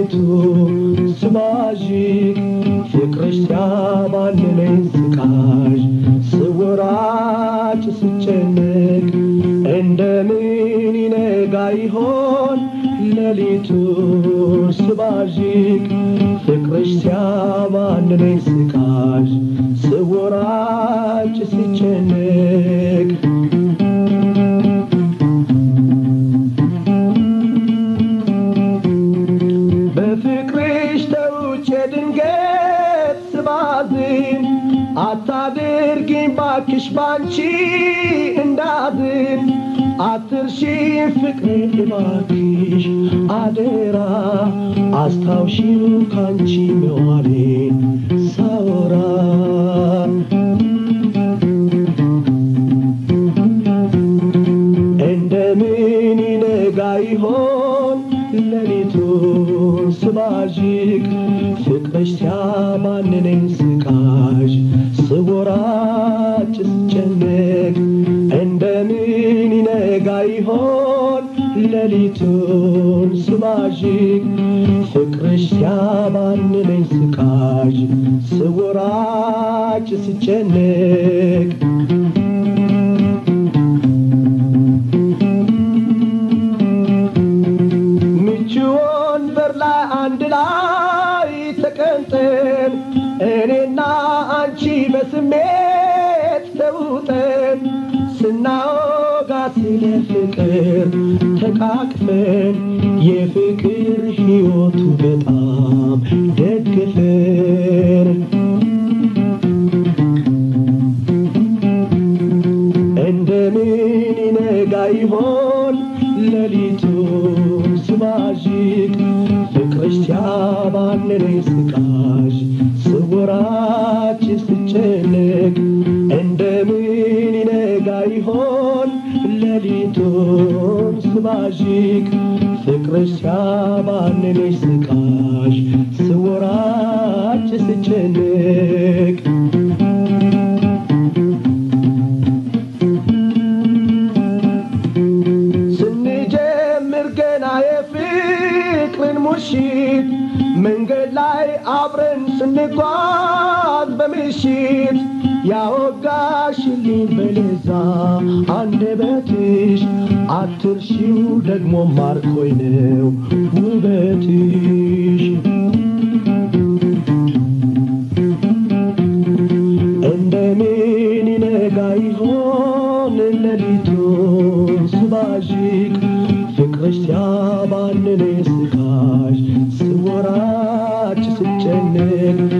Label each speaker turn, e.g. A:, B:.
A: ለሊቱ ስባዥቅ ፍቅርሽ ሲያባንነኝ ስቃዥ ስወራጭ ስጨነቅ እንደምን ይነጋ ይሆን ለሊቱ ስባዥቅ ፍቅርሽ ሲያባንነኝ ስቃዥ ስወራጭ ስጨነቅ በፍቅርሽ ተውጬ ድንገት ስባዝን አታድርጊኝ ባክሽ ባንቺ እንዳዝን አትርሺኝ ፍቅሬ ባክሽ አደራ አስታውሺው ካንቺ መዋሌን ሳወራ እንደምን ይነጋ ይሆን ለሊቱን ስባዥቅ ፍቅርሽ ሲያባንነኝ ስቃዥ ስወራጭ ስጨነቅ እንደምን ይነጋ ይሆን ለሊቱን ስባዥቅ ፍቅርሽ ሲያባንነኝ ስቃዥ ስወራጭ ስጨነቅ አንድ ላይ ተቀምጠን እኔና አንቺ በስሜት ተውጠን ስናወጋ ስለ ፍቅር ተቃቅፈን የፍቅር ሕይወቱ በጣም ደግፈን እንደምን ይነጋ ይሆን ለሊቱን ስባዥቅ ፍቅርሽ ሲያባንነኝ ስቃዥ ስወራጭ ስጨነቅ እንደምን ይነጋ ይሆን ለሊቱን ስባዥቅ ፍቅርሽ ሲያባንነኝ ስቃዥ ስወራጭ ስጨነቅ ስንጀምር ገና የፍቅርን ሙሽት መንገድ ላይ አብረን ስንጓዝ በምሽት ያወጋሽልኝ በለዛ አንደበትሽ አትርሺው ደግሞ ማርኮኝ ነው ውበትሽ እንደምን ይነጋ ይሆን ለሊቱን ስባዥቅ ፍቅርሽ ሲያባንነኝ ስቃዥ ስወራጭ ስጨነቅ